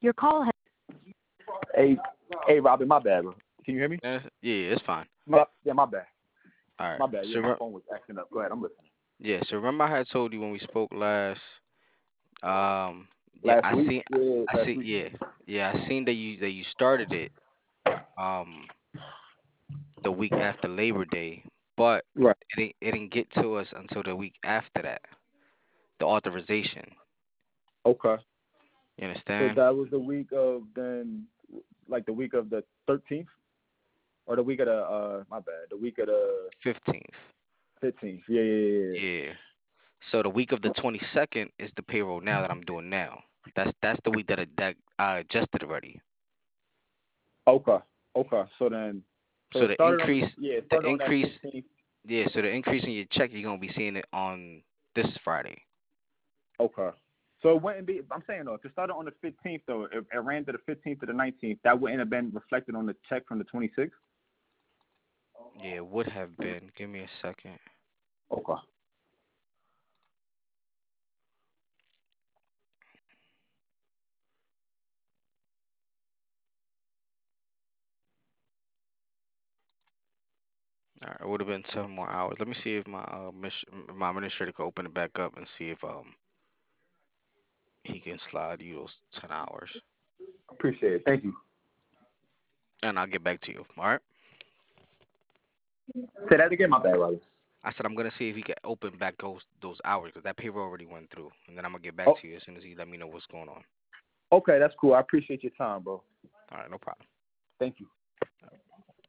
Your call has. Hey, Robin, my bad, bro. Can you hear me? Yeah, it's fine. My bad. All right. My bad. Yeah, So my phone was acting up. Go ahead, I'm listening. yeah, so remember I had told you when we spoke last. Yeah, Last week? Yeah, I last see, week. yeah, I seen that you started it um the week after Labor Day, but Right. it didn't get to us until the week after that. The authorization. Okay. You So understand? that was the week of then, like the week of the 13th? Or the week of the, my bad, the week of the 15th. 15th. Yeah, yeah, yeah. Yeah. So the week of the 22nd is the payroll now that I'm doing now. That's the week that I adjusted already. Okay. Okay. So So it the started on increase, it the started on that increase, 15th. yeah. So the increase in your check, you're gonna be seeing it on this Friday. Okay. So it wouldn't be, I'm saying though, if it started on the 15th though, if it ran to the 15th to the 19th, that wouldn't have been reflected on the check from the 26th? Yeah, it would have been. Give me a second. Okay. All right, it would have been 7 more hours. Let me see if my administrator can open it back up and see if he can slide you those 10 hours, Appreciate it. Thank you. and I'll get back to you. All right. Say that again, my bad, Robin. I said I'm gonna see if he can open back those hours because that payroll already went through, and then I'm gonna get back Oh, to you as soon as he let me know what's going on. okay, that's cool. I appreciate your time, bro. All right, no problem. Thank you.